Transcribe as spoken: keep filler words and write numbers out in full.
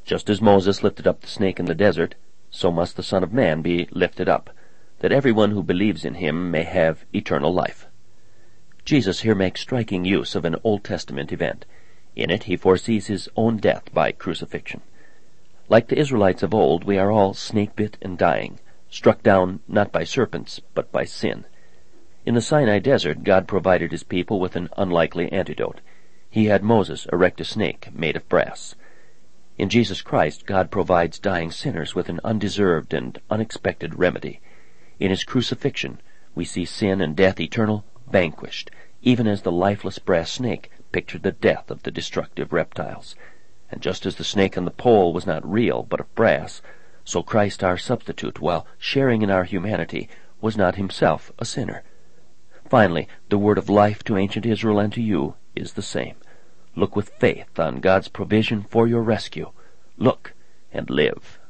Just as Moses lifted up the snake in the desert, so must the Son of Man be lifted up, that everyone who believes in him may have eternal life. Jesus here makes striking use of an Old Testament event. In it he foresees his own death by crucifixion. Like the Israelites of old, we are all snake-bit and dying, struck down not by serpents, but by sin. In the Sinai desert, God provided his people with an unlikely antidote. He had Moses erect a snake made of brass. In Jesus Christ, God provides dying sinners with an undeserved and unexpected remedy. In his crucifixion, we see sin and death eternal vanquished, even as the lifeless brass snake pictured the death of the destructive reptiles. And just as the snake on the pole was not real, but of brass, so Christ our substitute, while sharing in our humanity, was not himself a sinner. Finally, the word of life to ancient Israel and to you is the same. Look with faith on God's provision for your rescue. Look and live.